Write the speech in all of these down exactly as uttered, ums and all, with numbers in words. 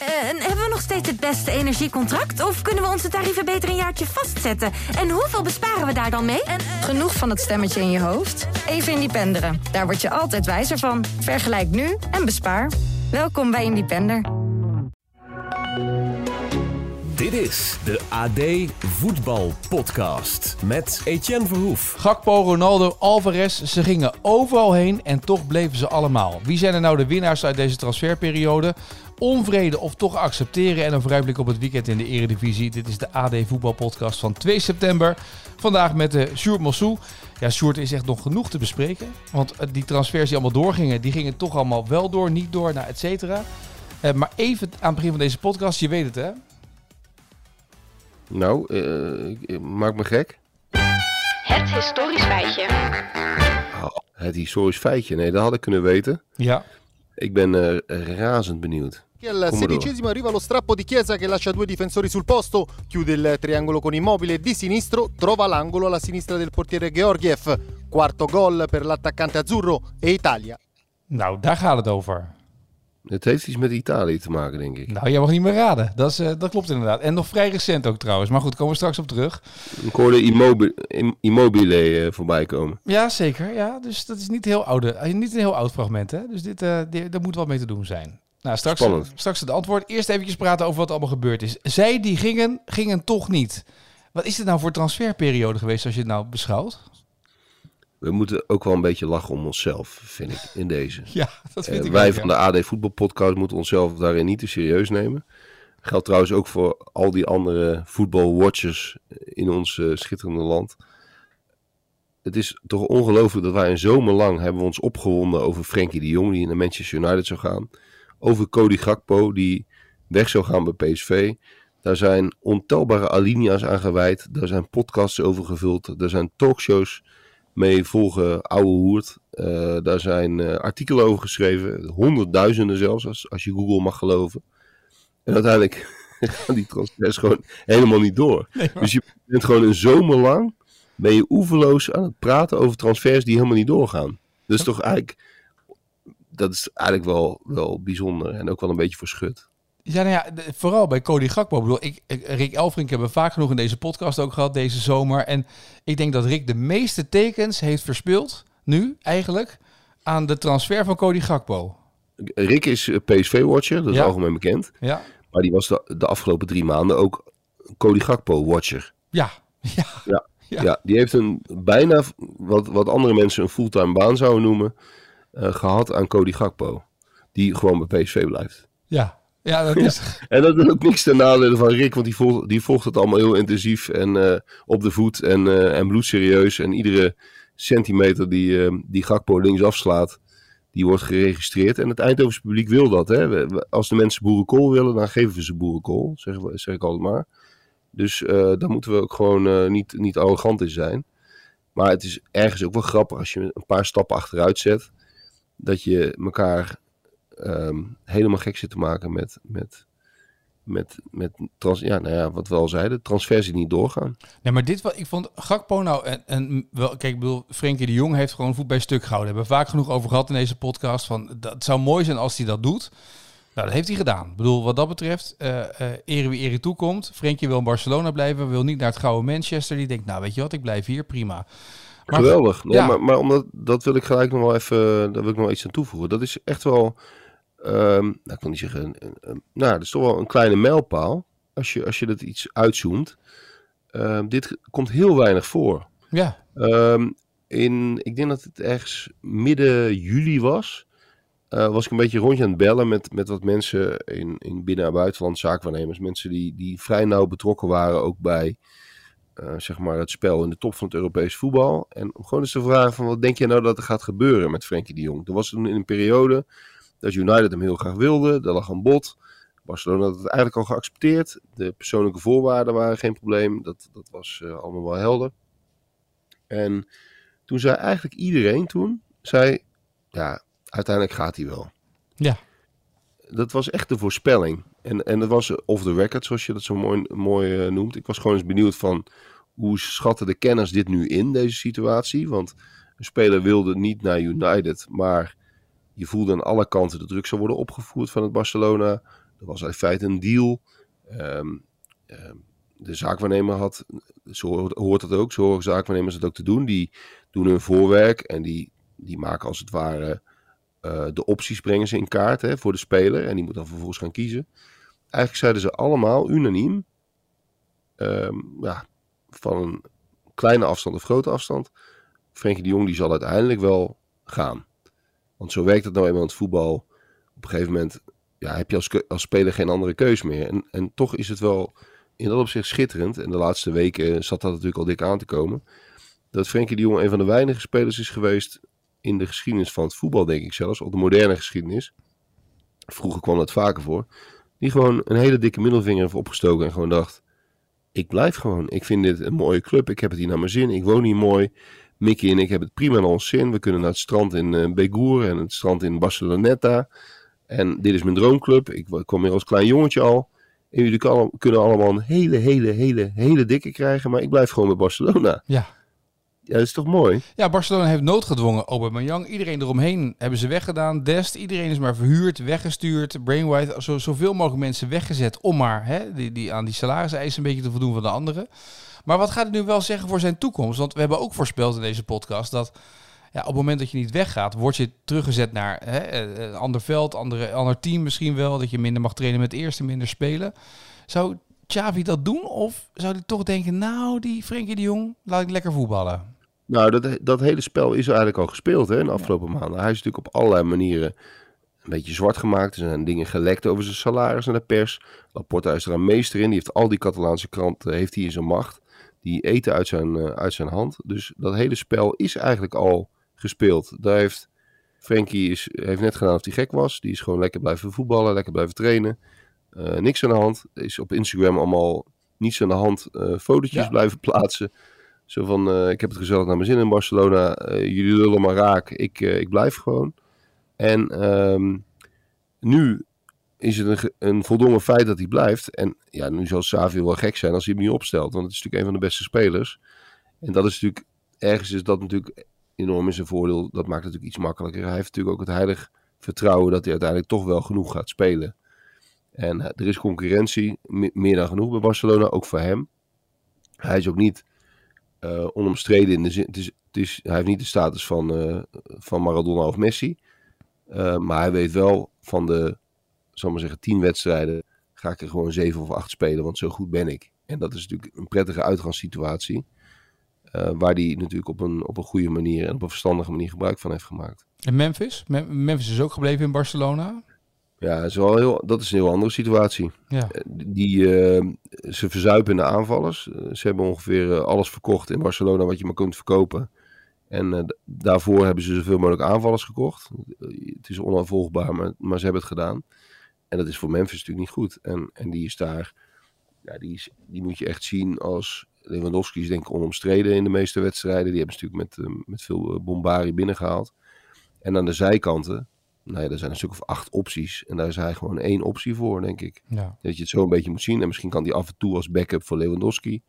Uh, en hebben we nog steeds het beste energiecontract? Of kunnen we onze tarieven beter een jaartje vastzetten? En hoeveel besparen we daar dan mee? En, uh... Genoeg van het stemmetje in je hoofd? Even Independeren. Daar word je altijd wijzer van. Vergelijk nu en bespaar. Welkom bij Independer. Dit is de A D Voetbal Podcast met Etienne Verhoef. Gakpo, Ronaldo, Alvarez, ze gingen overal heen en toch bleven ze allemaal. Wie zijn er nou de winnaars uit deze transferperiode? Onvrede of toch accepteren en een vooruitblik op het weekend in de Eredivisie. Dit is de A D Voetbal Podcast van twee september. Vandaag met de Sjoerd Mossou. Ja, Sjoerd, is echt nog genoeg te bespreken. Want die transfers die allemaal doorgingen, die gingen toch allemaal wel door, niet door, nou, et cetera. Uh, maar even aan het begin van deze podcast, je weet het hè? Nou, uh, maak me gek. Het historisch feitje. Oh, het historisch feitje, nee, dat had ik kunnen weten. Ja. Ik ben uh, razend benieuwd. Al sedicesimo arriva lo strappo di Chiesa che lascia due difensori sul posto, chiude il triangolo con Immobile, di sinistro trova l'angolo alla sinistra del portiere Georgiev. Quarto gol per l'attaccante azzurro e Italia. Nou, daar gaat het over. Het heeft iets met Italië te maken, denk ik. Nou, jij mag niet meer raden. Dat, is, uh, dat klopt inderdaad. En nog vrij recent ook trouwens. Maar goed, komen we straks op terug. Ik hoorde Immobile, Immobile uh, voorbij komen. Ja, zeker. Ja, dus dat is niet, heel oude, niet een heel oud fragment. Hè? Dus dit, uh, dit, daar moet wat mee te doen zijn. Nou, straks, straks het antwoord. Eerst even praten over wat allemaal gebeurd is. Zij die gingen, gingen toch niet. Wat is dit nou voor transferperiode geweest als je het nou beschouwt? We moeten ook wel een beetje lachen om onszelf, vind ik, in deze. Ja, dat vind uh, ik Wij ook, van ja. de A D Voetbal Podcast moeten onszelf daarin niet te serieus nemen. Geldt trouwens ook voor al die andere voetbalwatchers in ons uh, schitterende land. Het is toch ongelooflijk dat wij een zomer lang hebben we ons opgewonden over Frenkie de Jong, die naar Manchester United zou gaan. Over Cody Gakpo, die weg zou gaan bij P S V. Daar zijn ontelbare alinea's aan gewijd. Daar zijn podcasts over gevuld. Daar zijn talkshows mee volgen, ouwe hoert. Uh, daar zijn uh, artikelen over geschreven. Honderdduizenden zelfs, als, als je Google mag geloven. En uiteindelijk gaan die transfers gewoon helemaal niet door. Nee, maar... Dus je bent gewoon een zomer lang ben je oeverloos aan het praten over transfers die helemaal niet doorgaan. Dus toch eigenlijk, dat is eigenlijk wel, wel bijzonder en ook wel een beetje verschut. Ja, nou ja, de, vooral bij Cody Gakpo. Ik bedoel, ik, ik, Rick Elfrink hebben we vaak genoeg in deze podcast ook gehad deze zomer. En ik denk dat Rick de meeste tekens heeft verspeeld, nu eigenlijk, aan de transfer van Cody Gakpo. Rick is P S V-watcher, dat is ja. algemeen bekend. Ja. Maar die was de, de afgelopen drie maanden ook Cody Gakpo-watcher. Ja. Ja. Ja. Ja. ja, die heeft een bijna, wat, wat andere mensen een fulltime baan zouden noemen, uh, gehad aan Cody Gakpo. Die gewoon bij P S V blijft. Ja. Ja, dat is... Ja. En dat is ook niks ten nadele van Rick, want die volgt, die volgt het allemaal heel intensief en uh, op de voet en, uh, en bloedserieus. En iedere centimeter die, uh, die Gakpo linksaf slaat, die wordt geregistreerd. En het Eindhovense publiek wil dat. Hè? Als de mensen boerenkool willen, dan geven we ze boerenkool, zeg, zeg ik altijd maar. Dus uh, daar moeten we ook gewoon uh, niet, niet arrogant in zijn. Maar het is ergens ook wel grappig als je een paar stappen achteruit zet, dat je elkaar... Um, helemaal gek zit te maken met, met, met, met trans, ja, nou ja, wat we al zeiden, transfers die niet doorgaan. Nee, maar dit wat ik vond Gakpo nou en, en wel, kijk, ik bedoel, Frenkie de Jong heeft gewoon voet bij stuk gehouden. Hebben we vaak genoeg over gehad in deze podcast van dat het zou mooi zijn als hij dat doet. Nou, dat heeft hij gedaan. Ik bedoel, wat dat betreft, uh, uh, ere wie ere toekomt. Frenkie wil in Barcelona blijven, wil niet naar het gouden Manchester. Die denkt, nou weet je wat, ik blijf hier, prima. Maar, geweldig. Nee, ja. maar, maar omdat dat wil ik gelijk nog wel even, daar wil ik nog iets aan toevoegen. Dat is echt wel. Um, nou, ik wil niet zeggen, een, een, een, nou, dat is toch wel een kleine mijlpaal als je, als je dat iets uitzoomt. Um, dit komt heel weinig voor. Ja. Um, in, ik denk dat het ergens midden juli was. Uh, was ik een beetje rondje aan het bellen met, met wat mensen in, in binnen- en buitenland, zaakwaarnemers. Mensen die, die vrij nauw betrokken waren ook bij uh, zeg maar het spel in de top van het Europees voetbal. En om gewoon eens te vragen van wat denk je nou dat er gaat gebeuren met Frenkie de Jong? Er was toen in een periode dat United hem heel graag wilde. Er lag een bod. Barcelona had het eigenlijk al geaccepteerd. De persoonlijke voorwaarden waren geen probleem. Dat, dat was uh, allemaal wel helder. En toen zei eigenlijk iedereen toen, zei, ja, uiteindelijk gaat hij wel. Ja. Dat was echt de voorspelling. En, en dat was off the record, zoals je dat zo mooi, mooi uh, noemt. Ik was gewoon eens benieuwd van, hoe schatten de kenners dit nu in, deze situatie? Want een speler wilde niet naar United, maar je voelde aan alle kanten de druk zou worden opgevoerd van het Barcelona. er was in feite een deal. Um, um, de zaakwaarnemer had, zo hoort dat ook, zo horen zaakwaarnemers het ook te doen. Die doen hun voorwerk en die, die maken als het ware uh, de opties brengen ze in kaart hè, voor de speler. En die moet dan vervolgens gaan kiezen. Eigenlijk zeiden ze allemaal unaniem, um, ja, van een kleine afstand of grote afstand, Frenkie de Jong die zal uiteindelijk wel gaan. Want zo werkt het nou eenmaal in het voetbal. Op een gegeven moment ja, heb je als, als speler geen andere keus meer. En, en toch is het wel in dat opzicht schitterend. En de laatste weken zat dat natuurlijk al dik aan te komen. Dat Frenkie de Jong een van de weinige spelers is geweest in de geschiedenis van het voetbal, denk ik zelfs. Of de moderne geschiedenis. Vroeger kwam dat vaker voor. Die gewoon een hele dikke middelvinger heeft opgestoken en gewoon dacht, ik blijf gewoon. Ik vind dit een mooie club. Ik heb het hier naar mijn zin. Ik woon hier mooi. Mickey en ik hebben het prima naar ons zin. We kunnen naar het strand in uh, Begur en het strand in Barceloneta. En dit is mijn droomclub. Ik kwam hier als klein jongetje al. En jullie kan, kunnen allemaal een hele, hele, hele, hele dikke krijgen. Maar ik blijf gewoon bij Barcelona. Ja. Ja, dat is toch mooi? Ja, Barcelona heeft noodgedwongen Aubameyang. Iedereen eromheen hebben ze weggedaan. Dest, iedereen is maar verhuurd, weggestuurd. Brainwhite, zo, zoveel mogelijk mensen weggezet om maar hè, die, die, aan die salariseisen een beetje te voldoen van de anderen. Maar wat gaat het nu wel zeggen voor zijn toekomst? Want we hebben ook voorspeld in deze podcast dat ja, op het moment dat je niet weggaat, word je teruggezet naar hè, een ander veld, andere, ander team misschien wel. Dat je minder mag trainen met het eerste, minder spelen. Zou Xavi dat doen? Of zou hij toch denken, nou, die Frenkie de Jong, laat ik lekker voetballen? Nou, dat, dat hele spel is eigenlijk al gespeeld hè, in de afgelopen ja. maanden. Hij is natuurlijk op allerlei manieren een beetje zwart gemaakt. Er zijn dingen gelekt over zijn salaris naar de pers. Laporta is er een meester in. Die heeft al die Catalaanse kranten heeft hij in zijn macht. Die eten uit zijn, uh, uit zijn hand. Dus dat hele spel is eigenlijk al gespeeld. Daar heeft Frenkie is, heeft net gedaan of hij gek was. Die is gewoon lekker blijven voetballen, lekker blijven trainen. Uh, niks aan de hand. Is op Instagram allemaal niets aan de hand uh, fotootjes ja. blijven plaatsen. Zo van, uh, ik heb het gezellig naar mijn zin in Barcelona. Uh, jullie lullen maar raak. Ik, uh, ik blijf gewoon. En um, nu is het een, een voldongen feit dat hij blijft. En ja, nu zal Xavi wel gek zijn als hij hem niet opstelt. Want het is natuurlijk een van de beste spelers. En dat is natuurlijk, ergens is dat natuurlijk enorm in zijn voordeel. Dat maakt het natuurlijk iets makkelijker. Hij heeft natuurlijk ook het heilig vertrouwen dat hij uiteindelijk toch wel genoeg gaat spelen. En uh, er is concurrentie, me- meer dan genoeg bij Barcelona, ook voor hem. Hij is ook niet uh, onomstreden in de zin, het is, het is, hij heeft niet de status van, uh, van Maradona of Messi. Uh, maar hij weet wel van de, zal maar zeggen, tien wedstrijden ga ik er gewoon zeven of acht spelen, want zo goed ben ik. En dat is natuurlijk een prettige uitgangssituatie. Uh, waar hij natuurlijk op een, op een goede manier en op een verstandige manier gebruik van heeft gemaakt. En Memphis? Mem- Memphis is ook gebleven in Barcelona? Ja, is wel heel, dat is een heel andere situatie. Ja. Die, uh, ze verzuipen in de aanvallers. Uh, ze hebben ongeveer uh, alles verkocht in Barcelona wat je maar kunt verkopen. En uh, d- daarvoor hebben ze zoveel mogelijk aanvallers gekocht. Uh, het is onafvolgbaar, maar, maar ze hebben het gedaan. En dat is voor Memphis natuurlijk niet goed. En, en die is daar, ja, die, is, die moet je echt zien als... Lewandowski is denk ik onomstreden in de meeste wedstrijden. Die hebben ze natuurlijk met, uh, met veel bombari binnengehaald. En aan de zijkanten... Nou ja, er zijn een stuk of acht opties. En daar is hij gewoon één optie voor, denk ik. Ja. Dat je het zo een beetje moet zien. En misschien kan hij af en toe als backup voor Lewandowski.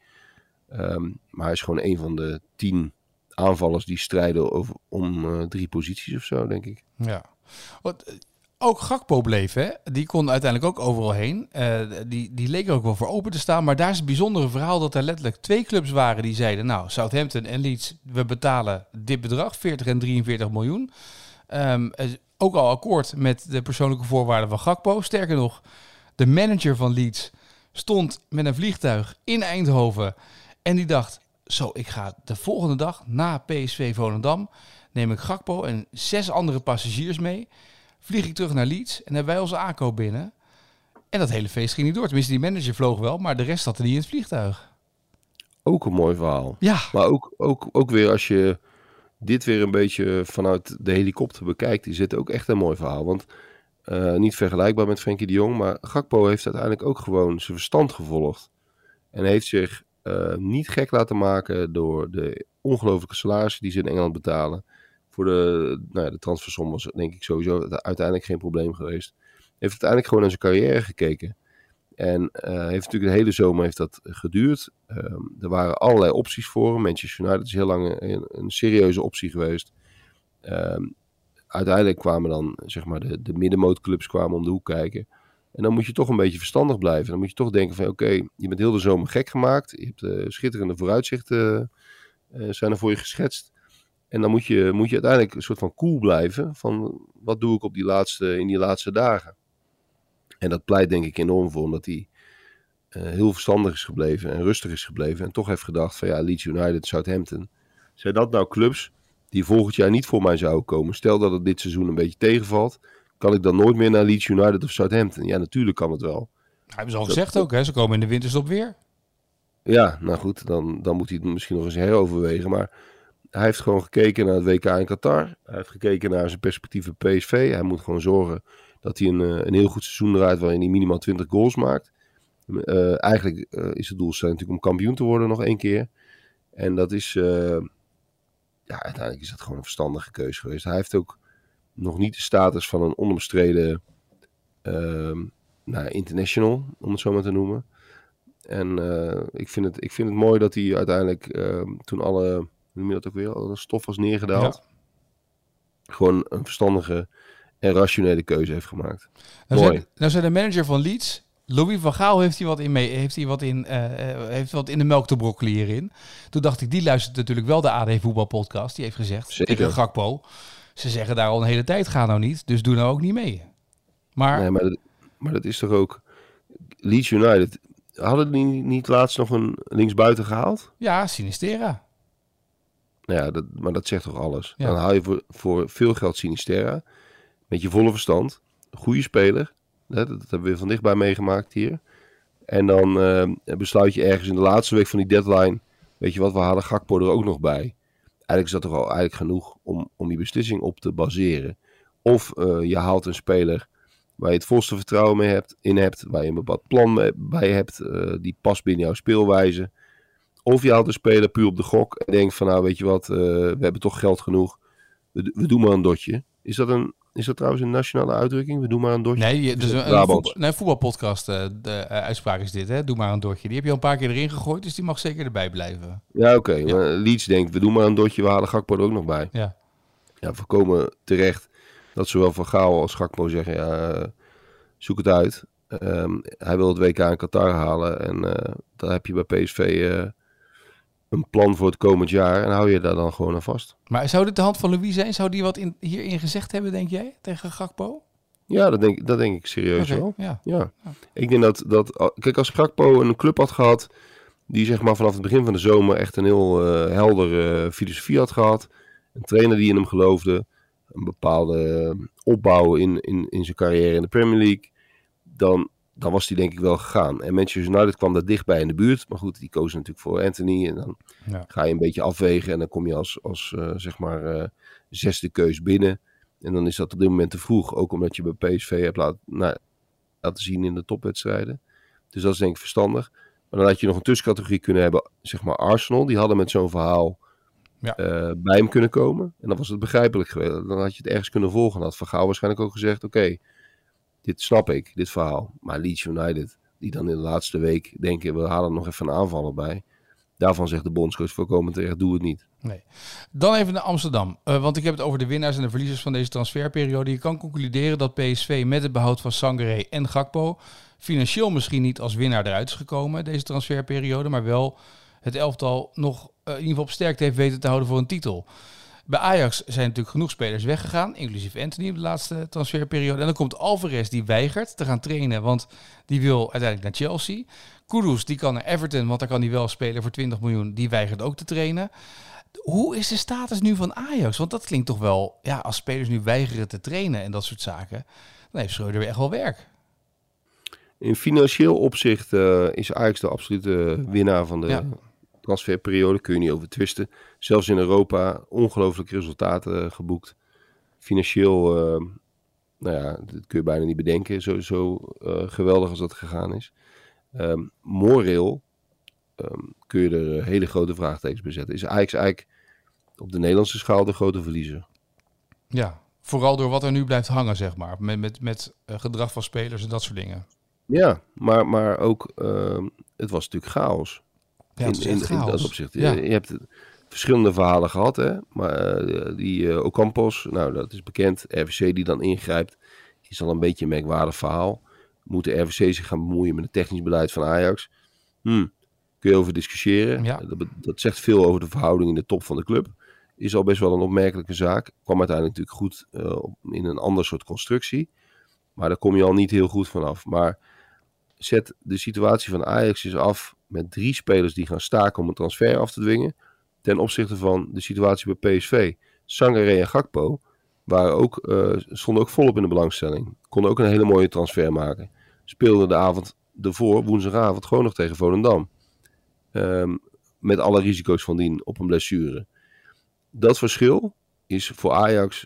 Um, maar hij is gewoon een van de tien aanvallers die strijden over, om uh, drie posities of zo, denk ik. Ja. Wat, ook Gakpo bleef, hè? Die kon uiteindelijk ook overal heen. Uh, die, die leek er ook wel voor open te staan. Maar daar is het bijzondere verhaal dat er letterlijk twee clubs waren die zeiden... Nou, Southampton en Leeds, we betalen dit bedrag, veertig en drieënveertig miljoen. Um, ook al akkoord met de persoonlijke voorwaarden van Gakpo. Sterker nog, de manager van Leeds stond met een vliegtuig in Eindhoven. En die dacht, zo, ik ga de volgende dag na P S V Volendam... neem ik Gakpo en zes andere passagiers mee. Vlieg ik terug naar Leeds en hebben wij onze aankoop binnen. En dat hele feest ging niet door. Tenminste, die manager vloog wel, maar de rest zat er niet in het vliegtuig. Ook een mooi verhaal. Ja. Maar ook, ook, ook weer als je... dit weer een beetje vanuit de helikopter bekijkt, is het ook echt een mooi verhaal. Want uh, niet vergelijkbaar met Frenkie de Jong, maar Gakpo heeft uiteindelijk ook gewoon zijn verstand gevolgd. En heeft zich uh, niet gek laten maken door de ongelooflijke salarissen die ze in Engeland betalen. Voor de, nou ja, de transfersom was denk ik sowieso uiteindelijk geen probleem geweest. Heeft uiteindelijk gewoon naar zijn carrière gekeken. En uh, heeft natuurlijk de hele zomer heeft dat geduurd. Um, er waren allerlei opties voor hem. Manchester United is heel lang een, een serieuze optie geweest. Um, uiteindelijk kwamen dan zeg maar de, de middenmootclubs kwamen om de hoek kijken. En dan moet je toch een beetje verstandig blijven. Dan moet je toch denken van oké, okay, je bent heel de zomer gek gemaakt. Je hebt uh, schitterende vooruitzichten uh, zijn er voor je geschetst. En dan moet je, moet je uiteindelijk een soort van cool blijven. Van wat doe ik op die laatste, in die laatste dagen. En dat pleit denk ik enorm voor. Omdat hij uh, heel verstandig is gebleven en rustig is gebleven. En toch heeft gedacht van ja, Leeds United, Southampton. Zijn dat nou clubs die volgend jaar niet voor mij zouden komen? Stel dat het dit seizoen een beetje tegenvalt. Kan ik dan nooit meer naar Leeds United of Southampton? Ja, natuurlijk kan het wel. Hij hebben ze al gezegd ook, hè? Ze komen in de winterstop weer. Ja, nou goed, dan, dan moet hij het misschien nog eens heroverwegen. Maar hij heeft gewoon gekeken naar het W K in Qatar. Hij heeft gekeken naar zijn perspectieven P S V. Hij moet gewoon zorgen dat hij een, een heel goed seizoen draait waarin hij minimaal twintig goals maakt. Uh, eigenlijk uh, is het doelstelling natuurlijk om kampioen te worden nog één keer. En dat is, uh, ja, uiteindelijk is dat gewoon een verstandige keuze geweest. Hij heeft ook nog niet de status van een onomstreden uh, nou, international, om het zo maar te noemen. En uh, ik, vind het, ik vind het mooi dat hij uiteindelijk, uh, toen alle, hoe noem je dat ook weer, alle stof was neergedaald, ja. gewoon een verstandige en rationele keuze heeft gemaakt. Nou mooi. Zijn, nou zijn de manager van Leeds, Louis van Gaal, heeft hij wat in, mee, heeft hij wat in, uh, heeft wat in de melk te brokkelen hierin. Toen dacht ik, die luistert natuurlijk wel de A D Voetbalpodcast. Die heeft gezegd, Zeker. tegen Gakpo, ze zeggen daar al een hele tijd, ga nou niet, dus doe nou ook niet mee. Maar, nee, maar, dat, maar dat is toch ook, Leeds United, hadden die niet laatst nog een linksbuiten gehaald? Ja, Sinisterra. Ja, dat, maar dat zegt toch alles. Ja. Dan haal je voor, voor veel geld Sinisterra, met je volle verstand, een goede speler. Dat, dat hebben we van dichtbij meegemaakt hier. En dan uh, besluit je ergens in de laatste week van die deadline, weet je wat, we halen Gakpo er ook nog bij. Eigenlijk is dat toch al eigenlijk genoeg om, om die beslissing op te baseren. Of uh, je haalt een speler waar je het volste vertrouwen mee hebt, in hebt, waar je een bepaald plan bij hebt, uh, die past binnen jouw speelwijze. Of je haalt een speler puur op de gok en denkt van nou weet je wat, uh, we hebben toch geld genoeg, we, we doen maar een dotje. Is dat, een, is dat trouwens een nationale uitdrukking? We doen maar een dotje? Nee, dus een, een voetbal, nee, voetbalpodcast uh, de uh, uitspraak is dit, hè? Doe maar een dotje. Die heb je al een paar keer erin gegooid, dus die mag zeker erbij blijven. Ja, oké. Okay. Ja. Leeds denkt, we doen maar een dotje, we halen Gakpo er ook nog bij. Ja. Ja, voorkomen terecht dat zowel Van Gaal als Gakpo zeggen, ja, uh, zoek het uit. Um, hij wil het W K in Qatar halen en uh, dan heb je bij P S V uh, een plan voor het komend jaar en hou je daar dan gewoon aan vast. Maar zou dit de hand van Louis zijn? Zou die wat in, hierin gezegd hebben, denk jij, tegen Gakpo? Ja, dat denk, dat denk ik serieus Okay, wel. ja. Ja. Ja. Ik denk dat, dat, kijk, als Gakpo een club had gehad die zeg maar vanaf het begin van de zomer echt een heel uh, helder uh, filosofie had gehad, een trainer die in hem geloofde, een bepaalde uh, opbouw in, in, in zijn carrière in de Premier League, dan, dan was hij denk ik wel gegaan. En Manchester United kwam daar dichtbij in de buurt, maar goed, die kozen natuurlijk voor Anthony en dan ja. ga je een beetje afwegen en dan kom je als, als uh, zeg maar uh, zesde keus binnen. En dan is dat op dit moment te vroeg. Ook omdat je bij P S V hebt laten, nou, laten zien in de topwedstrijden. Dus dat is denk ik verstandig. Maar dan had je nog een tussencategorie kunnen hebben. Zeg maar Arsenal. Die hadden met zo'n verhaal ja. uh, bij hem kunnen komen. En dan was het begrijpelijk geweest. Dan had je het ergens kunnen volgen. Dan had Van Gaal waarschijnlijk ook gezegd. Oké, okay, dit snap ik. Dit verhaal. Maar Leeds United. Die dan in de laatste week denken. We halen er nog even een aanvaller bij. Daarvan zegt de bondscoach voorkomen terecht, doe het niet. Nee. Dan even naar Amsterdam. Uh, want ik heb het over de winnaars en de verliezers van deze transferperiode. Je kan concluderen dat P S V met het behoud van Sangaré en Gakpo financieel misschien niet als winnaar eruit is gekomen deze transferperiode, maar wel het elftal nog uh, in ieder geval op sterkte heeft weten te houden voor een titel. Bij Ajax zijn natuurlijk genoeg spelers weggegaan, inclusief Anthony op de laatste transferperiode. En dan komt Alvarez, die weigert te gaan trainen, want die wil uiteindelijk naar Chelsea. Kudus, die kan naar Everton, want daar kan hij wel spelen voor twintig miljoen. Die weigert ook te trainen. Hoe is de status nu van Ajax? Want dat klinkt toch wel, ja, als spelers nu weigeren te trainen en dat soort zaken, dan heeft Schreuder weer echt wel werk. In financieel opzicht uh, is Ajax de absolute winnaar van de ja. transferperiode. Kun je niet over twisten. Zelfs in Europa ongelooflijke resultaten uh, geboekt. Financieel, uh, nou ja, dat kun je bijna niet bedenken. Zo, zo uh, geweldig als dat gegaan is. Um, moreel um, kun je er uh, hele grote vraagtekens bij zetten. Is Ajax eigenlijk op de Nederlandse schaal de grote verliezer? Ja, vooral door wat er nu blijft hangen, zeg maar. Met, met, met uh, gedrag van spelers en dat soort dingen. Ja, maar, maar ook, uh, het was natuurlijk chaos. Ja, het is echt in, chaos. in dat opzicht. Ja. Je, je hebt verschillende verhalen gehad, hè. Maar uh, die uh, Ocampos, nou dat is bekend. R V C die dan ingrijpt, is al een beetje een merkwaardig verhaal. Moet de R V C zich gaan bemoeien met het technisch beleid van Ajax? Hmm, kun je over discussiëren. Ja. Dat, dat zegt veel over de verhouding in de top van de club. Is al best wel een opmerkelijke zaak. Kwam uiteindelijk natuurlijk goed uh, in een ander soort constructie. Maar daar kom je al niet heel goed vanaf. Maar zet de situatie van Ajax eens af met drie spelers die gaan staken om een transfer af te dwingen. Ten opzichte van de situatie bij P S V. Sangaré en Gakpo waren ook, uh, stonden ook volop in de belangstelling. Konden ook een hele mooie transfer maken. Speelden de avond ervoor, woensdagavond, gewoon nog tegen Volendam. Um, met alle risico's van dien op een blessure. Dat verschil is voor Ajax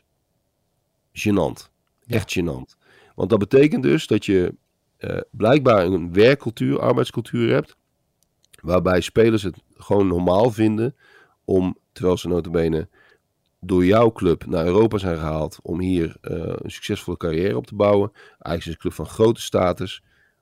gênant. Echt gênant. Want dat betekent dus dat je uh, blijkbaar een werkcultuur, arbeidscultuur hebt. Waarbij spelers het gewoon normaal vinden om, terwijl ze nota bene door jouw club naar Europa zijn gehaald om hier uh, een succesvolle carrière op te bouwen. Ajax is een club van grote status.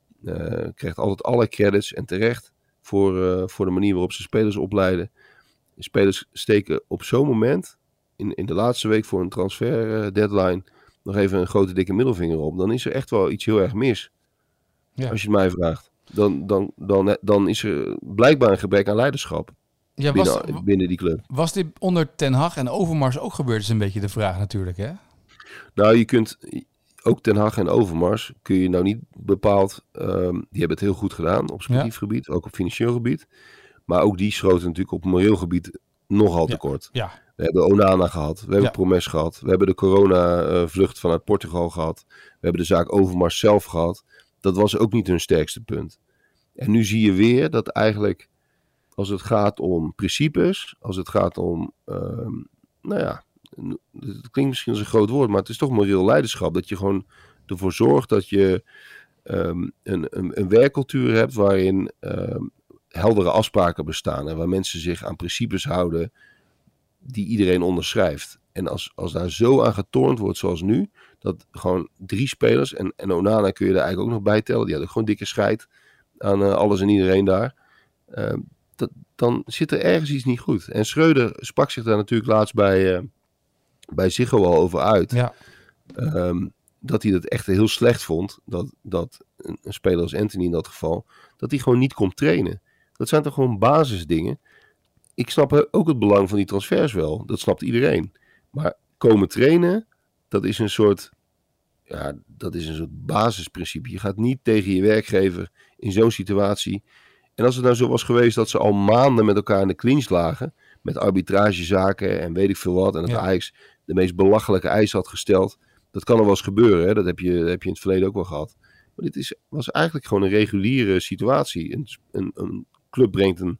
Uh, krijgt altijd alle credits en terecht voor, uh, voor de manier waarop ze spelers opleiden. De spelers steken op zo'n moment, in, in de laatste week voor een transfer uh, deadline, nog even een grote dikke middelvinger op. Dan is er echt wel iets heel erg mis. Ja. Als je het mij vraagt. Dan, dan, dan, dan is er blijkbaar een gebrek aan leiderschap. Ja, binnen, was, binnen die club. Was dit onder Ten Hag en Overmars ook gebeurd? Is een beetje de vraag natuurlijk, hè? Nou, je kunt ook Ten Hag en Overmars kun je nou niet bepaald. Um, die hebben het heel goed gedaan op sportief ja. gebied, ook op financieel gebied. Maar ook die schoten natuurlijk op moreel gebied nogal tekort. Ja. Ja. We hebben Onana gehad, we hebben ja. Promes gehad, we hebben de corona-vlucht vanuit Portugal gehad, we hebben de zaak Overmars zelf gehad. Dat was ook niet hun sterkste punt. En nu zie je weer dat eigenlijk, als het gaat om principes, als het gaat om, um, nou ja, het klinkt misschien als een groot woord, maar het is toch moreel leiderschap. Dat je gewoon ervoor zorgt dat je um, een, een, een werkcultuur hebt waarin um, heldere afspraken bestaan. En waar mensen zich aan principes houden die iedereen onderschrijft. En als, als daar zo aan getornd wordt zoals nu, dat gewoon drie spelers, en, en Onana kun je er eigenlijk ook nog bij tellen, die hadden gewoon dikke scheid aan uh, alles en iedereen daar. Uh, dat, dan zit er ergens iets niet goed. En Schreuder sprak zich daar natuurlijk laatst bij, uh, bij Ziggo al over uit. Ja. Um, dat hij het echt heel slecht vond, dat, dat een, een speler als Anthony in dat geval, dat hij gewoon niet kon trainen. Dat zijn toch gewoon basisdingen. Ik snap ook het belang van die transfers wel. Dat snapt iedereen. Maar komen trainen, dat is een soort, ja, dat is een soort basisprincipe. Je gaat niet tegen je werkgever in zo'n situatie. En als het nou zo was geweest dat ze al maanden met elkaar in de clinch lagen, met arbitragezaken en weet ik veel wat, en dat ja. Ajax de meest belachelijke eisen had gesteld, dat kan er wel eens gebeuren. Hè? Dat heb je, dat heb je in het verleden ook wel gehad. Maar dit is, was eigenlijk gewoon een reguliere situatie. Een, een, een club brengt een,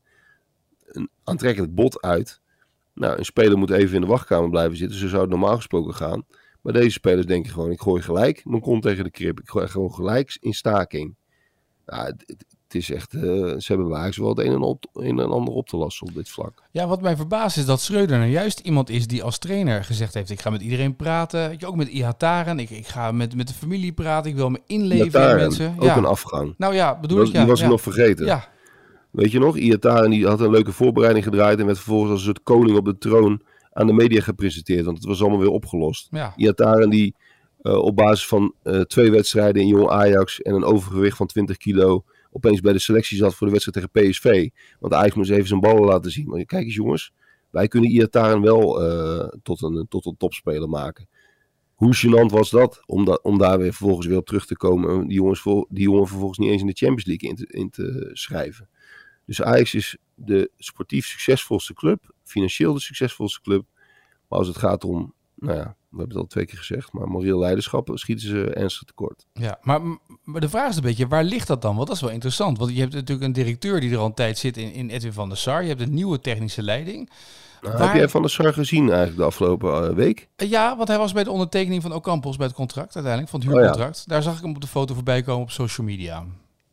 een aantrekkelijk bod uit. Nou, een speler moet even in de wachtkamer blijven zitten. Zo zou het normaal gesproken gaan. Maar deze spelers denken gewoon, ik gooi gelijk mijn kont tegen de krip. Ik gooi gewoon gelijk in staking. Nou, het, het is echt, uh, ze hebben bij Ajax wel het een en, op, een en ander op te lossen op dit vlak. Ja, wat mij verbaast is dat Schreuder nou juist iemand is die als trainer gezegd heeft, ik ga met iedereen praten. Weet je, ook met Ihataren. Ik, ik ga met, met de familie praten. Ik wil me inleven Ihataren, in mensen. Ook ja. een afgang. Nou ja, bedoel was, ik. Ja, die was ja. ik nog vergeten. Ja. Weet je nog, Ihataren die had een leuke voorbereiding gedraaid en werd vervolgens als een soort koning op de troon aan de media gepresenteerd, want het was allemaal weer opgelost. Ja. Ihataren die uh, op basis van uh, twee wedstrijden in jong Ajax en een overgewicht van twintig kilo opeens bij de selectie zat voor de wedstrijd tegen P S V. Want Ajax moest even zijn ballen laten zien. Maar kijk eens jongens, wij kunnen Ihataren wel uh, tot, een, tot een topspeler maken. Hoe gênant was dat om, da- om daar weer vervolgens weer op terug te komen. Die, jongens vo- die jongen vervolgens niet eens in de Champions League in te, in te schrijven. Dus Ajax is de sportief succesvolste club. Financieel de succesvolste club. Maar als het gaat om, nou ja, we hebben het al twee keer gezegd, maar moreel leiderschap schieten ze ernstig tekort. Ja, maar, maar de vraag is een beetje, waar ligt dat dan? Want dat is wel interessant. Want je hebt natuurlijk een directeur die er al een tijd zit in, in Edwin van der Sar. Je hebt een nieuwe technische leiding. Nou, waar... Heb jij Van der Sar gezien eigenlijk de afgelopen uh, week? Ja, want hij was bij de ondertekening van Ocampos bij het contract uiteindelijk, van het huurcontract. Oh, ja. Daar zag ik hem op de foto voorbij komen op social media.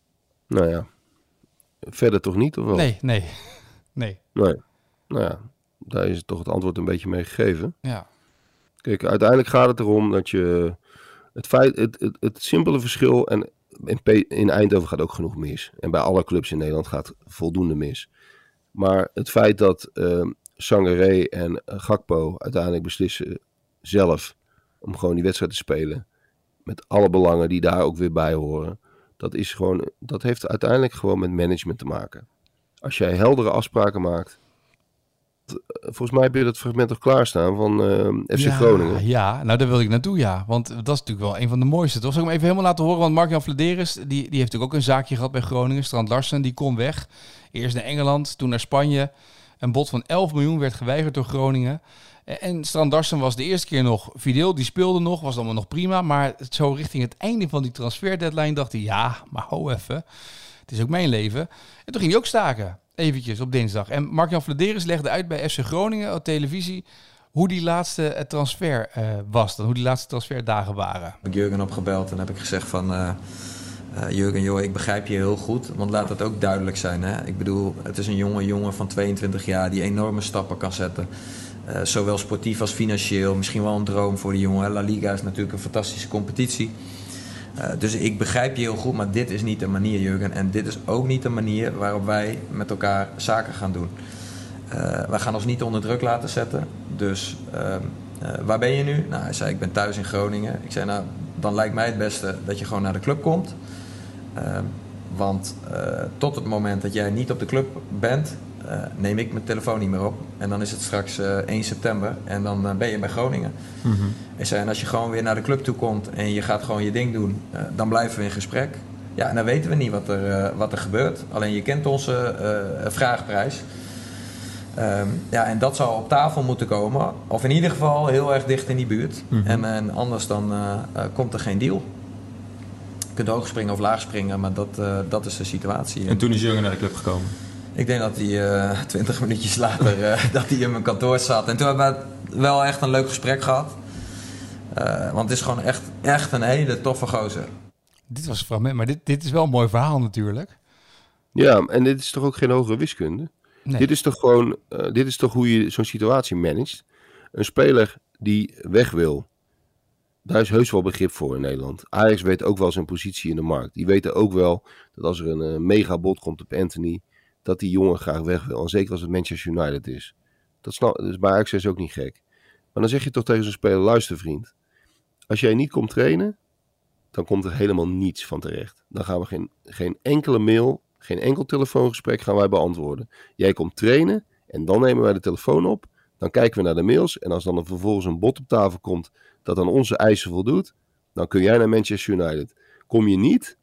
Nou ja, verder toch niet, of wel? Nee, nee, nee. Nee, nou ja, daar is toch het antwoord een beetje mee gegeven. Ja. Kijk, uiteindelijk gaat het erom dat je het feit, het, het, het simpele verschil, en in, P, in Eindhoven gaat ook genoeg mis. En bij alle clubs in Nederland gaat voldoende mis. Maar het feit dat uh, Sangaré en uh, Gakpo uiteindelijk beslissen zelf om gewoon die wedstrijd te spelen, met alle belangen die daar ook weer bij horen, dat is gewoon, dat heeft uiteindelijk gewoon met management te maken. Als jij heldere afspraken maakt. Volgens mij heb je dat fragment toch klaarstaan van uh, F C ja, Groningen. Ja, nou daar wil ik naartoe, ja. Want dat is natuurlijk wel een van de mooiste. Toch? Zal ik hem even helemaal laten horen? Want Mark-Jan Vladeris, die, die heeft natuurlijk ook een zaakje gehad bij Groningen. Strand Larsen, die kon weg. Eerst naar Engeland, toen naar Spanje. Een bod van elf miljoen werd geweigerd door Groningen. En Strand Larsen was de eerste keer nog fideel. Die speelde nog, was allemaal nog prima. Maar zo richting het einde van die transferdeadline dacht hij... ja, maar ho even. Het is ook mijn leven. En toen ging hij ook staken. Eventjes op dinsdag. En Mark-Jan Vladeris legde uit bij F C Groningen op televisie hoe die laatste transfer uh, was. Dan, hoe die laatste transferdagen waren. Ik heb Jurgen opgebeld en heb ik gezegd van... Uh, uh, Jurgen, joh, ik begrijp je heel goed. Want laat het ook duidelijk zijn. Hè? Ik bedoel, het is een jonge jongen van tweeëntwintig jaar... die enorme stappen kan zetten. Uh, zowel sportief als financieel. Misschien wel een droom voor die jongen. La Liga is natuurlijk een fantastische competitie. Uh, dus ik begrijp je heel goed, maar dit is niet de manier, Jurgen. En dit is ook niet de manier waarop wij met elkaar zaken gaan doen. Uh, wij gaan ons niet onder druk laten zetten. Dus uh, uh, waar ben je nu? Nou, hij zei, ik ben thuis in Groningen. Ik zei, nou, dan lijkt mij het beste dat je gewoon naar de club komt. Uh, want uh, tot het moment dat jij niet op de club bent... Uh, neem ik mijn telefoon niet meer op. En dan is het straks uh, één september en dan uh, ben je bij Groningen. Mm-hmm. Ik zei, en als je gewoon weer naar de club toe komt en je gaat gewoon je ding doen, uh, dan blijven we in gesprek. Ja, en dan weten we niet wat er, uh, wat er gebeurt. Alleen je kent onze uh, vraagprijs. Um, ja, en dat zou op tafel moeten komen. Of in ieder geval heel erg dicht in die buurt. Mm-hmm. En, en anders dan uh, uh, komt er geen deal. Je kunt hoog springen of laag springen, maar dat, uh, dat is de situatie. En toen is Jurgen naar de club gekomen? Ik denk dat hij uh, twintig minuutjes later uh, dat hij in mijn kantoor zat. En toen hebben we wel echt een leuk gesprek gehad. Uh, want het is gewoon echt, echt een hele toffe gozer. Dit was een fragment, maar dit, dit is wel een mooi verhaal natuurlijk. Ja, en dit is toch ook geen hogere wiskunde? Nee. Dit is toch gewoon, uh, dit is toch hoe je zo'n situatie managt? Een speler die weg wil, daar is heus wel begrip voor in Nederland. Ajax weet ook wel zijn positie in de markt. Die weten ook wel dat als er een uh, megabod komt op Anthony, dat die jongen graag weg wil. En zeker als het Manchester United is. Dat snap, dus bij Ajax is ook niet gek. Maar dan zeg je toch tegen zo'n speler, luister vriend. Als jij niet komt trainen, dan komt er helemaal niets van terecht. Dan gaan we geen, geen enkele mail, geen enkel telefoongesprek gaan wij beantwoorden. Jij komt trainen en dan nemen wij de telefoon op. Dan kijken we naar de mails. En als dan er vervolgens een bod op tafel komt dat aan onze eisen voldoet, dan kun jij naar Manchester United. Kom je niet,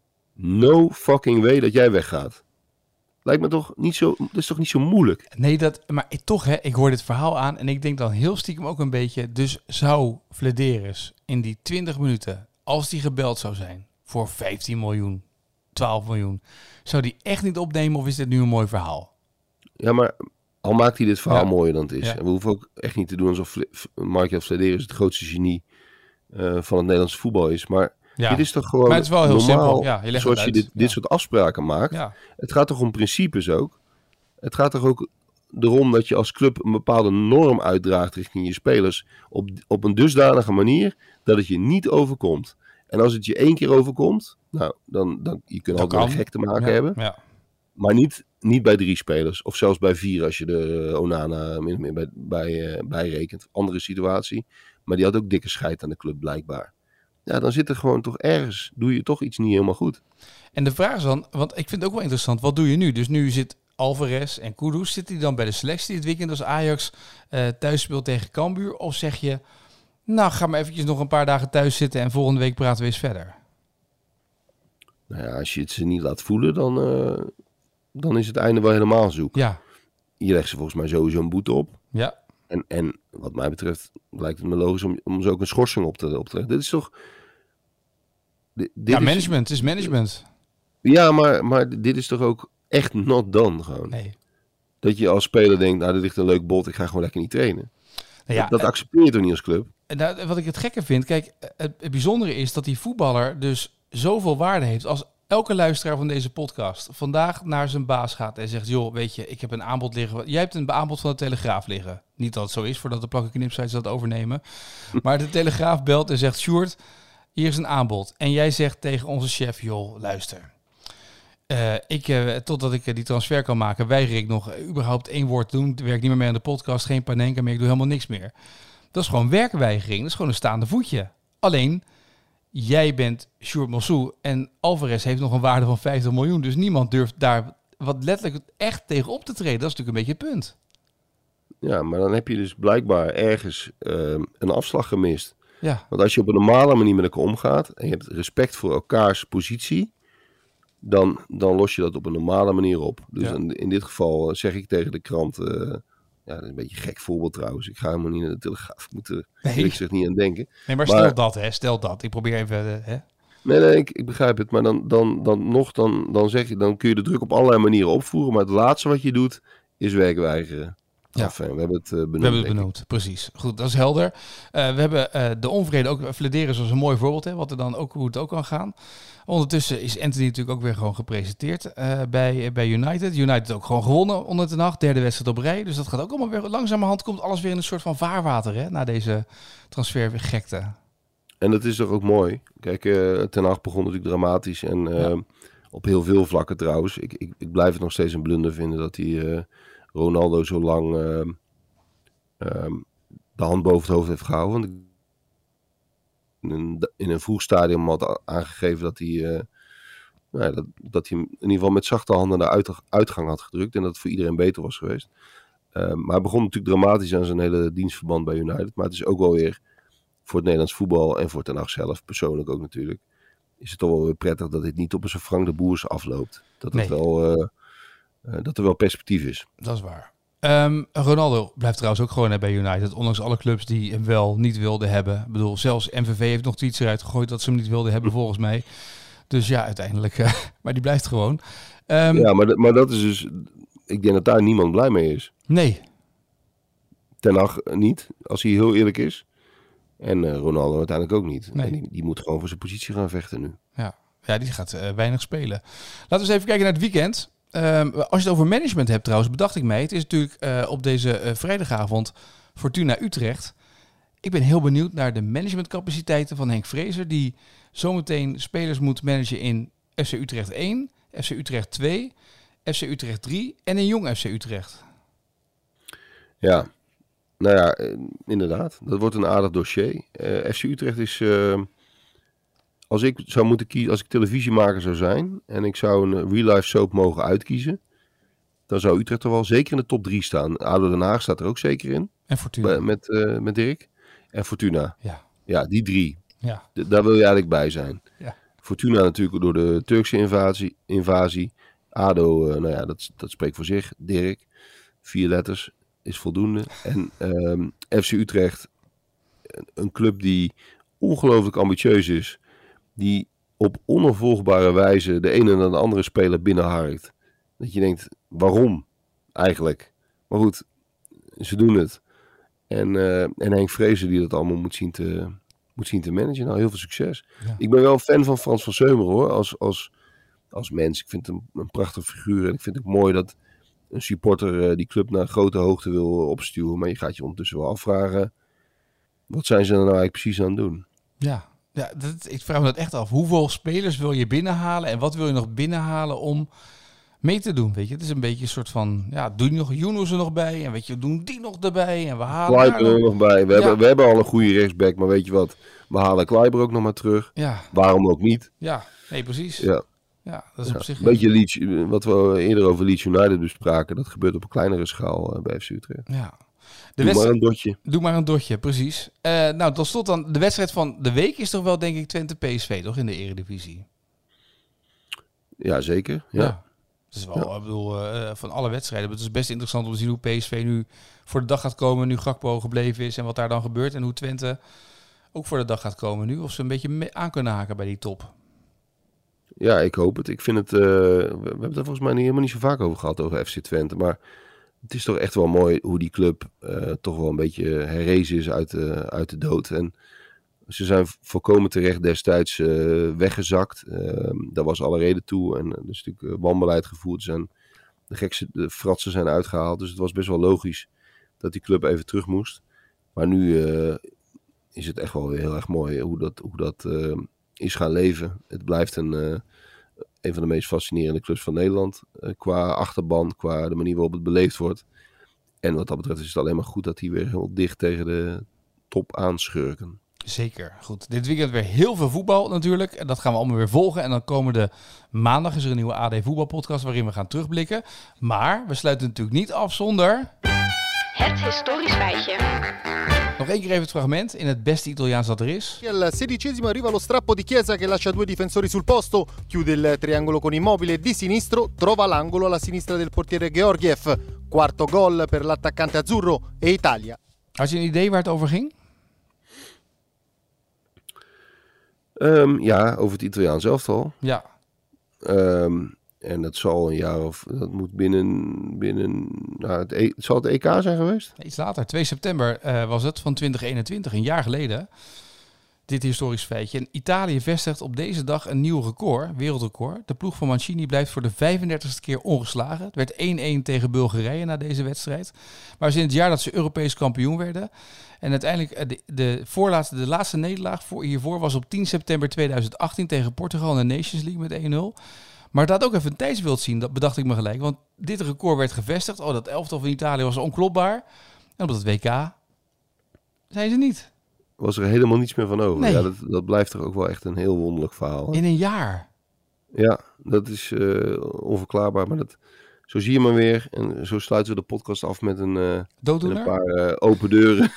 no fucking way dat jij weggaat. Lijkt me toch niet zo, dat is toch niet zo moeilijk? Nee, dat, maar toch, hè, ik hoor dit verhaal aan en ik denk dan heel stiekem ook een beetje, dus zou Vladeris in die twintig minuten, als die gebeld zou zijn voor vijftien miljoen, twaalf miljoen, zou die echt niet opnemen of is dit nu een mooi verhaal? Ja, maar al maakt hij dit verhaal ja. mooier dan het is. Ja. En we hoeven ook echt niet te doen alsof Mark-Jan Vladeris het grootste genie uh, van het Nederlandse voetbal is, maar ja. dit is toch gewoon maar het is wel heel normaal, simpel. Ja, je legt zoals het je uit. dit, dit ja. soort afspraken maakt. Ja. Het gaat toch om principes ook? Het gaat toch ook erom dat je als club een bepaalde norm uitdraagt richting je spelers op, op een dusdanige manier dat het je niet overkomt. En als het je één keer overkomt, nou, dan, dan je kunt altijd wel gek te maken ja. hebben. Ja. Maar niet, niet bij drie spelers. Of zelfs bij vier als je de uh, Onana min of meer bij, bij, uh, bijrekent. Andere situatie. Maar die had ook dikke scheid aan de club blijkbaar. Ja, dan zit er gewoon toch ergens, doe je toch iets niet helemaal goed. En de vraag is dan, want ik vind het ook wel interessant, wat doe je nu? Dus nu zit Alvarez en Kudus, zitten die dan bij de selectie dit weekend als Ajax uh, thuis speelt tegen Cambuur? Of zeg je, nou ga maar eventjes nog een paar dagen thuis zitten en volgende week praten we eens verder? Nou ja, als je het ze niet laat voelen, dan, uh, dan is het einde wel helemaal zoek. Ja. Je legt ze volgens mij sowieso een boete op. Ja. En, en wat mij betreft lijkt het me logisch om, om ze ook een schorsing op te, op te leggen. Dit is toch... Dit, dit ja, is, management. Het is management. Ja, maar, maar dit is toch ook echt not done gewoon. Nee. Dat je als speler denkt, nou, dit ligt een leuk bod, ik ga gewoon lekker niet trainen. Nou ja, dat dat uh, accepteer je toch niet als club? Nou, wat ik het gekke vind, kijk, het, het bijzondere is dat die voetballer dus zoveel waarde heeft als elke luisteraar van deze podcast vandaag naar zijn baas gaat en zegt, joh, weet je, ik heb een aanbod liggen. Jij hebt een aanbod van de Telegraaf liggen. Niet dat het zo is, voordat de plakken knipsites dat overnemen. Maar de Telegraaf belt en zegt, Sjoerd, hier is een aanbod. En jij zegt tegen onze chef, joh, luister. Uh, ik, uh, totdat ik uh, die transfer kan maken, weiger ik nog uh, überhaupt één woord te doen. Ik werk niet meer mee aan de podcast, geen Panenka meer, ik doe helemaal niks meer. Dat is gewoon werkweigering, dat is gewoon een staande voetje. Alleen, jij bent Sjoerd Mossou en Alvarez heeft nog een waarde van vijftig miljoen. Dus niemand durft daar wat letterlijk echt tegen op te treden. Dat is natuurlijk een beetje het punt. Ja, maar dan heb je dus blijkbaar ergens uh, een afslag gemist. Ja. Want als je op een normale manier met elkaar omgaat en je hebt respect voor elkaars positie, dan, dan los je dat op een normale manier op. Dus Ja. in, in dit geval zeg ik tegen de krant, uh, ja, dat is een beetje een gek voorbeeld trouwens. Ik ga helemaal niet naar de Telegraaf, ik moet er Nee. ik zeg niet aan denken. Nee, maar, Maar- stel dat, hè. Stel dat. Ik probeer even, uh, hè. Nee, nee, ik, ik begrijp het. Maar dan, dan, dan nog, dan, dan, zeg je, dan kun je de druk op allerlei manieren opvoeren. Maar het laatste wat je doet, is werkweigeren. Ja. Enfin, we hebben het uh, benoemd. We hebben het denk ik. benoemd, precies. Goed, dat is helder. Uh, we hebben uh, de onvrede ook. Flederis was een mooi voorbeeld, hè, wat er dan ook, hoe het ook kan gaan. Ondertussen is Anthony natuurlijk ook weer gewoon gepresenteerd uh, bij, bij United. United ook gewoon gewonnen onder de nacht. Derde wedstrijd op rij. Dus dat gaat ook allemaal weer langzamerhand. Komt alles weer in een soort van vaarwater, hè, na deze transfergekte. En dat is toch ook mooi. Kijk, uh, Ten Hag begon natuurlijk dramatisch. En uh, Ja. op heel veel vlakken trouwens. Ik, ik, ik blijf het nog steeds een blunder vinden dat hij uh, Ronaldo zo lang uh, um, de hand boven het hoofd heeft gehouden. Want in een, in een vroeg stadium had aangegeven dat hij, uh, nou ja, dat, dat hij hem in ieder geval met zachte handen naar uit, uitgang had gedrukt. En dat het voor iedereen beter was geweest. Uh, maar hij begon natuurlijk dramatisch aan zijn hele dienstverband bij United. Maar het is ook wel weer voor het Nederlands voetbal en voor Ten Hag zelf, persoonlijk ook natuurlijk, is het toch wel weer prettig dat dit niet op een Frank de Boers afloopt. Dat, het Nee. wel, uh, uh, dat er wel perspectief is. Dat is waar. Um, Ronaldo blijft trouwens ook gewoon bij United. Ondanks alle clubs die hem wel niet wilden hebben. Ik bedoel, zelfs M V V heeft nog tweets eruit gegooid dat ze hem niet wilden hebben volgens mij. Dus ja, uiteindelijk. Uh, maar die blijft gewoon. Um, Ja, maar, maar dat is dus, ik denk dat daar niemand blij mee is. Nee. Ten Hag niet, als hij heel eerlijk is. En uh, Ronaldo uiteindelijk ook niet. Nee. En die, die moet gewoon voor zijn positie gaan vechten nu. Ja, ja die gaat uh, weinig spelen. Laten we eens even kijken naar het weekend. Um, als je het over management hebt trouwens, bedacht ik mij. Het is natuurlijk uh, op deze uh, vrijdagavond Fortuna Utrecht. Ik ben heel benieuwd naar de managementcapaciteiten van Henk Vrezer. Die zometeen spelers moet managen in F C Utrecht één, F C Utrecht twee, F C Utrecht drie en in Jong F C Utrecht. Ja, nou ja, inderdaad. Dat wordt een aardig dossier. Uh, F C Utrecht is... Uh, als ik zou moeten kiezen, als ik televisiemaker zou zijn en ik zou een real life soap mogen uitkiezen, dan zou Utrecht er wel zeker in de top drie staan. A D O Den Haag staat er ook zeker in. En Fortuna. Bij, met, uh, met Dirk. En Fortuna. Ja. Ja, die drie. Ja. D- daar wil je eigenlijk bij zijn. Ja. Fortuna natuurlijk door de Turkse invasie. invasie. A D O, uh, nou ja, dat, dat spreekt voor zich. Dirk. Vier letters is voldoende. En um, F C Utrecht, een club die ongelooflijk ambitieus is. Die op onafvolgbare wijze de ene en de andere speler binnenharkt. Dat je denkt, waarom eigenlijk? Maar goed, ze doen het. En, uh, en Henk Vrezer die dat allemaal moet zien te, moet zien te managen. Nou, heel veel succes. Ja. Ik ben wel fan van Frans van Seumeren hoor. Als, als, als mens. Ik vind hem een prachtig figuur. En ik vind het ook mooi dat een supporter uh, die club naar grote hoogte wil opstuwen. Maar je gaat je ondertussen wel afvragen. Wat zijn ze er nou eigenlijk precies aan het doen? Ja. Ja, dat, ik vraag me dat echt af. Hoeveel spelers wil je binnenhalen en wat wil je nog binnenhalen om mee te doen? Weet je, het is een beetje een soort van, ja, doe je nog Yunus er nog bij en weet je, doen die nog erbij en we halen Kleiber er nog bij. We, Ja. hebben, we hebben al een goede rechtsback, maar weet je wat? We halen Kleiber ook nog maar terug. Ja, Waarom ook niet? ja, nee, precies. Ja, Ja, dat is ja. op zich. Een beetje Leeds, wat we eerder over Leeds United bespraken. Dat gebeurt op een kleinere schaal uh, bij F C Utrecht. Ja. De Doe maar wedstrijd, een dotje. doe maar een dotje, precies. Uh, nou, tot slot dan, de wedstrijd van de week is toch wel, denk ik, Twente P S V, toch, in de Eredivisie? Ja, zeker. Ja. Ja. Het is wel, ik bedoel, uh, van alle wedstrijden. Het is best interessant om te zien hoe P S V nu voor de dag gaat komen, nu Gakpo gebleven is en wat daar dan gebeurt. En hoe Twente ook voor de dag gaat komen nu. Of ze een beetje mee aan kunnen haken bij die top. Ja, ik hoop het. Ik vind het, uh, we, we hebben het er volgens mij niet, helemaal niet zo vaak over gehad, over F C Twente. Maar het is toch echt wel mooi hoe die club uh, toch wel een beetje herrezen is uit de, uit de dood. En ze zijn volkomen terecht destijds uh, weggezakt. Uh, daar was alle reden toe. En er is natuurlijk uh, wanbeleid gevoerd. Zijn, de gekste de fratsen zijn uitgehaald. Dus het was best wel logisch dat die club even terug moest. Maar nu uh, is het echt wel weer heel erg mooi hoe dat, hoe dat uh, is gaan leven. Het blijft een, uh, een van de meest fascinerende clubs van Nederland. Uh, qua achterban, qua de manier waarop het beleefd wordt. En wat dat betreft is het alleen maar goed dat die weer heel dicht tegen de top aanschurken. Zeker. Goed. Dit weekend weer heel veel voetbal natuurlijk. En dat gaan we allemaal weer volgen. En dan komende maandag is er een nieuwe A D voetbalpodcast waarin we gaan terugblikken. Maar we sluiten natuurlijk niet af zonder... Het historisch feitje. Nog één keer even het fragment in het beste Italiaans dat er is. Al sedicesimo arriva lo strappo di Chiesa che lascia due difensori sul posto, chiude il triangolo con Immobile di sinistro, trova l'angolo alla sinistra del portiere Georgiev. Quarto gol per l'attaccante azzurro e Italia. Had je een idee waar het over ging? Um, ja, over het Italiaans elftal. Ja. Um, en dat zal een jaar of... Dat moet binnen... binnen nou, het e, zal het E K zijn geweest? Iets later, twee september uh, was het van twintig eenentwintig, een jaar geleden. Dit historisch feitje. En Italië vestigt op deze dag een nieuw record, wereldrecord. De ploeg van Mancini blijft voor de vijfendertigste keer ongeslagen. Het werd één-één tegen Bulgarije na deze wedstrijd. Maar in het jaar dat ze Europees kampioen werden. En uiteindelijk de, de, voorlaatste, de laatste nederlaag voor, hiervoor was op tien september tweeduizend achttien tegen Portugal in de Nations League met één nul. Maar dat ook even een tijdsbeeld zien, dat bedacht ik me gelijk. Want dit record werd gevestigd. Oh, dat elftal van Italië was onklopbaar. En op het W K zijn ze niet. Was er helemaal niets meer van over. Nee. Ja, dat, dat blijft toch ook wel echt een heel wonderlijk verhaal. Hè? In een jaar. Ja, dat is uh, onverklaarbaar. Maar dat, zo zie je maar weer. En zo sluiten we de podcast af met een, uh, met een paar uh, open deuren.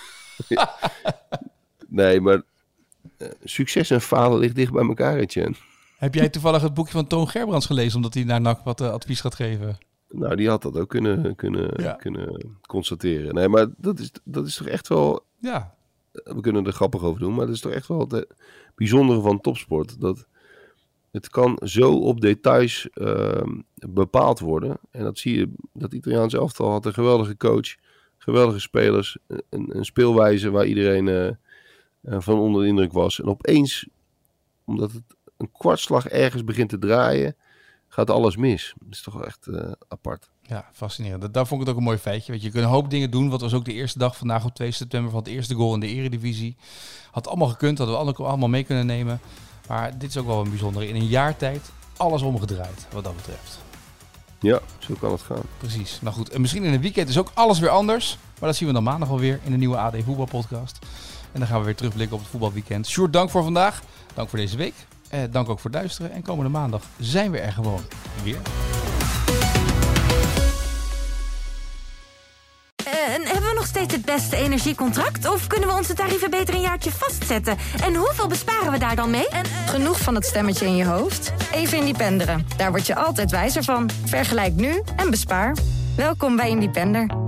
Nee, maar uh, succes en falen ligt dicht bij elkaar, Etienne. Heb jij toevallig het boekje van Toon Gerbrands gelezen, omdat hij naar N A C wat uh, advies gaat geven? Nou, die had dat ook kunnen, kunnen, ja. kunnen constateren. Nee, maar dat is, dat is toch echt wel... Ja. We kunnen er grappig over doen, maar dat is toch echt wel het bijzondere van topsport. Dat het kan zo op details uh, bepaald worden. En dat zie je, dat Italiaanse elftal had een geweldige coach, geweldige spelers, een, een speelwijze waar iedereen uh, uh, van onder de indruk was. En opeens, omdat het een kwartslag ergens begint te draaien, gaat alles mis. Dat is toch wel echt uh, apart. Ja, fascinerend. Dat, daar vond ik het ook een mooi feitje. Weet je, je kunt een hoop dingen doen. Wat was ook de eerste dag vandaag op twee september van het eerste goal in de Eredivisie. Had allemaal gekund, hadden we allemaal mee kunnen nemen. Maar dit is ook wel een bijzondere. In een jaar tijd alles omgedraaid, wat dat betreft. Ja, zo kan het gaan. Precies. Nou goed, en misschien in een weekend is ook alles weer anders. Maar dat zien we dan maandag alweer in de nieuwe A D voetbalpodcast. En dan gaan we weer terugblikken op het voetbalweekend. Sjoerd, dank voor vandaag. Dank voor deze week. Eh, dank ook voor het luisteren. En komende maandag zijn we er gewoon weer. En hebben we nog steeds het beste energiecontract? Of kunnen we onze tarieven beter een jaartje vastzetten? En hoeveel besparen we daar dan mee? En, uh... Genoeg van het stemmetje in je hoofd? Even Independeren. Daar word je altijd wijzer van. Vergelijk nu en bespaar. Welkom bij Independer.